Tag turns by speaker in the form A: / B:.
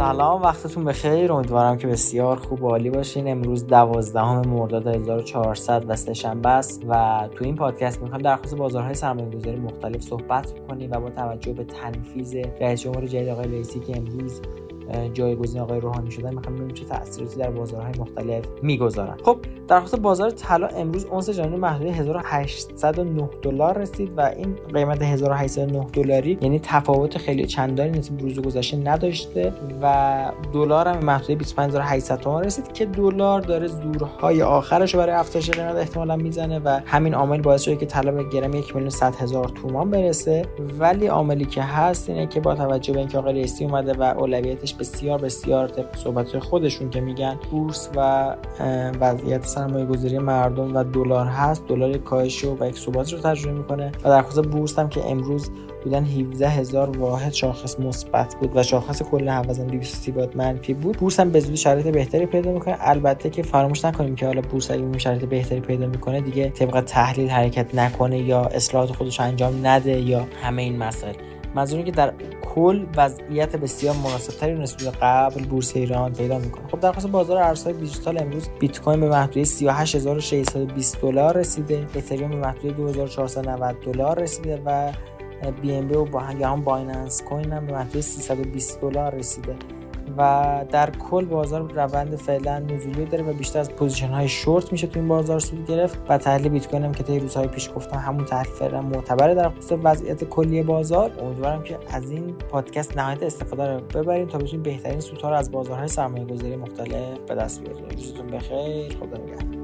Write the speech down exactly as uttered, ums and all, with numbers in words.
A: سلام، وقتتون بخیر. امیدوارم که بسیار خوب و عالی باشین. امروز دوازدهم مرداد هزار و چهارصد و سه شنبه است و تو این پادکست می‌خوایم در خصوص بازارهای سرمایه‌گذاری مختلف صحبت کنیم و با توجه به تنفیذ رئیس جمهور جدید آقای رئیسی که امروز جایگزین آقای روحانی شدن می‌خوام ببینیم چه تأثیراتی در بازارهای مختلف می‌گذارن. خب در خصوص بازار طلا امروز اونس جهانی محدوده هزار و هشتصد و نه دلار رسید و این قیمت هزار و هشتصد و نه دلاری یعنی تفاوت خیلی چندانی نسبت به روز گذشته نداشته و دلار هم محدوده بیست و پنج هزار و هشتصد تومان رسید که دلار داره زورهای آخرش رو برای افزایش قیمت احتمالاً میزنه و همین عامل باعث شده که طلا به گرم یک میلیون و صد هزار تومان برسه. ولی عاملی که هست اینه که با توجه به اینکه آقای رئیسی اومده و اولویتش بسیار بسیار طبق صحبت خودشون که میگن بورس و وضعیت سرمایه‌گذاری مردم و دلار هست، دلار کاهش و یک ثبات رو تجربه میکنه و در خصوص بورس هم که امروز بودن هفده هزار واحد شاخص مثبت بود و شاخص کل هوازن دویست و سی واحد منفی بود. بورس هم به زودی شرایط بهتری پیدا میکنه. البته که فراموش نکنیم که حالا بورس اگه شرایط بهتری پیدا میکنه دیگه طبق تحلیل حرکت نکنه یا اصلاحات خودش انجام نده یا همه این مسائل. منظورم که در کل وضعیت بسیار مناسب‌تری نسبت به قبل بورس ایران پیدا می‌کنه. خب در خصوص بازار ارزهای دیجیتال امروز بیت کوین به محدوده سی و هشت هزار و ششصد و بیست دلار رسیده، اتریوم به محدوده دو هزار و چهارصد و نود دلار رسیده و بی ام بی و با هم بایننس کوین هم به محدوده سیصد و بیست دلار رسیده و در کل بازار روند فعلا نزولی داره و بیشتر از پوزیشن های شورت میشه تو این بازار سود گرفت و تحلیل بیت کوین هم که طی روزهای پیش گفتم همون تحلیل فعلا معتبره در خصوص وضعیت کلی بازار. امیدوارم که از این پادکست نهایت استفاده رو ببرید تا بتونید بهترین سودها رو از بازارهای سرمایه‌گذاری مختلف به دست بیارید. روزتون بخیر، خدا نگهدار.